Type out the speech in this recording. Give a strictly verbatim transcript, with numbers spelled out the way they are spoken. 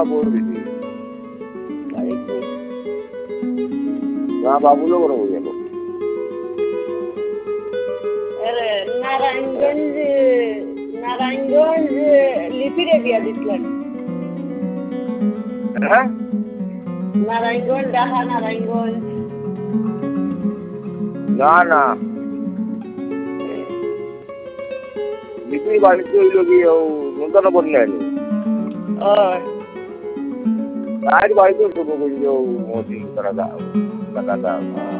बोल दीदी बाबू लोग हो गए नारायणगंज नारायणगंज लिपि रे दिया दिसलन नारायणगंज डाहा नारायणगंज ना ना लिपि बाड़ी तो लोग नूतन बनने आज बाड़ी तो सब कुछ जो मोदी करा था लगा था